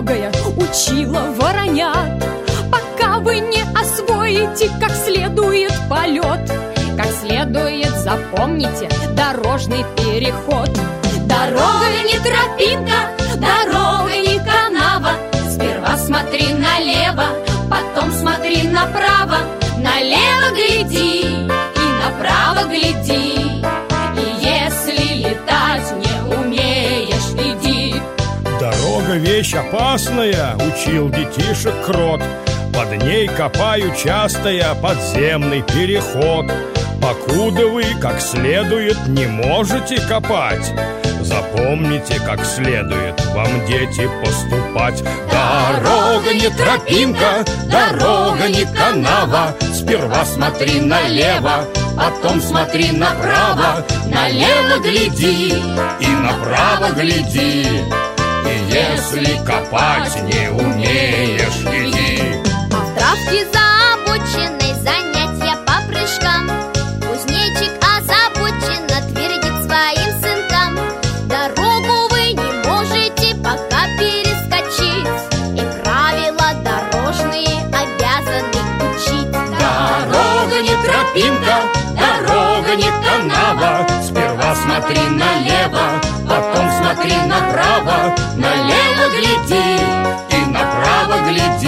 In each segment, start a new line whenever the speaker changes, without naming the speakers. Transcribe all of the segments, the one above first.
строгая учила воронят. Пока вы не освоите как следует полет, как следует запомните дорожный переход. Дорога не тропинка, дорога не канава. Сперва смотри налево, потом смотри направо. Налево гляди и направо гляди. И если летать не умеешь, иди.
Дорога вещь опасная, учил детишек крот. Под ней копаю часто я подземный переход. Покуда вы как следует не можете копать, запомните, как следует вам, дети, поступать. Дорога не тропинка, дорога не канава. Сперва смотри налево, потом смотри направо. Налево гляди и направо гляди. И если копать не умеешь, иди.
А в травке заобоченной занятия по прыжкам. Кузнечик озабоченно твердит своим сынкам: дорогу вы не можете пока перескочить, и правила дорожные обязаны учить.
Дорога не тропинка, дорога не канава. Сперва смотри налево, потом смотри направо. Налево гляди и направо гляди.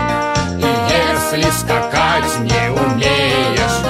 И если скакать не умеешь,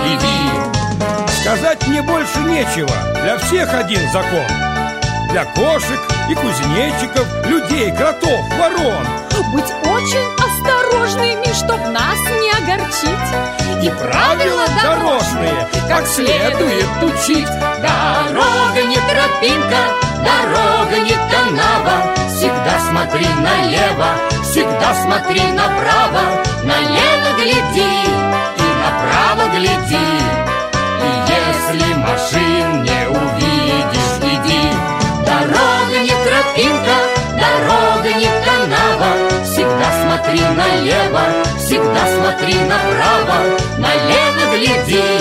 иди. Сказать мне больше нечего, для всех один закон. Для кошек и кузнечиков, людей, кротов, ворон.
Быть очень осторожными, чтоб нас не огорчить.
И правила дорожные как следует учить. Дорога не тропинка, дорога не канава. Всегда смотри налево, всегда смотри направо. Налево гляди и направо гляди. И если машин не увидишь, иди. Дорога не тропинка, дорога не канава. Всегда смотри налево, всегда смотри направо. Налево гляди